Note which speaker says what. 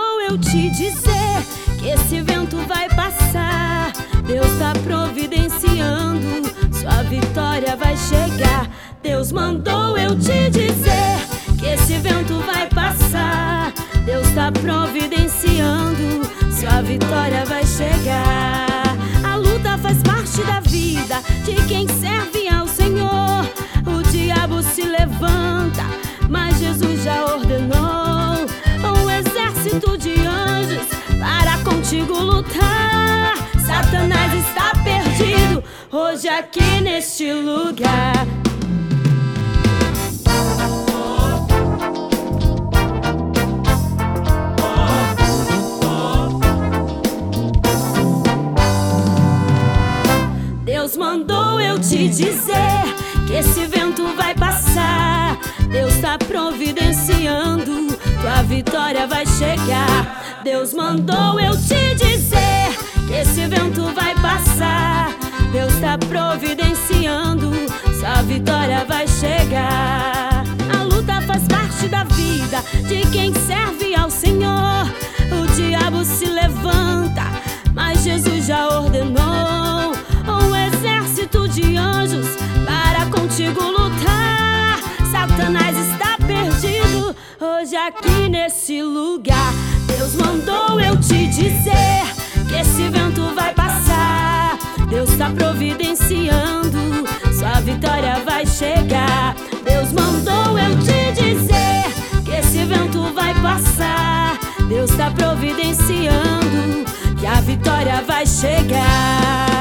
Speaker 1: mandou eu te dizer que esse vento vai passar. Deus tá providenciando, sua vitória vai chegar. Deus mandou eu te dizer que esse vento vai passar. Deus tá providenciando, sua vitória vai chegar. A luta faz parte da vida de quem serve ao Senhor. O diabo se levanta, mas Jesus já ordenou um exército de anjos para contigo lutar. Satanás está perdido hoje aqui neste lugar. Deus mandou eu te dizer que esse vento vai passar. Deus tá providenciando, tua vitória vai chegar. Deus mandou eu te dizer que esse vento vai passar. Deus tá providenciando, sua vitória vai chegar. A luta faz parte da vida de quem serve ao Senhor. O diabo se levanta, mas Jesus já ordenou um exército de anjos para contigo lutar. Satanás está perdido hoje aqui nesse lugar. Deus mandou eu te dizer que esse vento vai passar. Deus está providenciando, sua vitória vai chegar. Deus mandou eu te dizer que esse vento vai passar. Deus está providenciando, que a vitória vai chegar.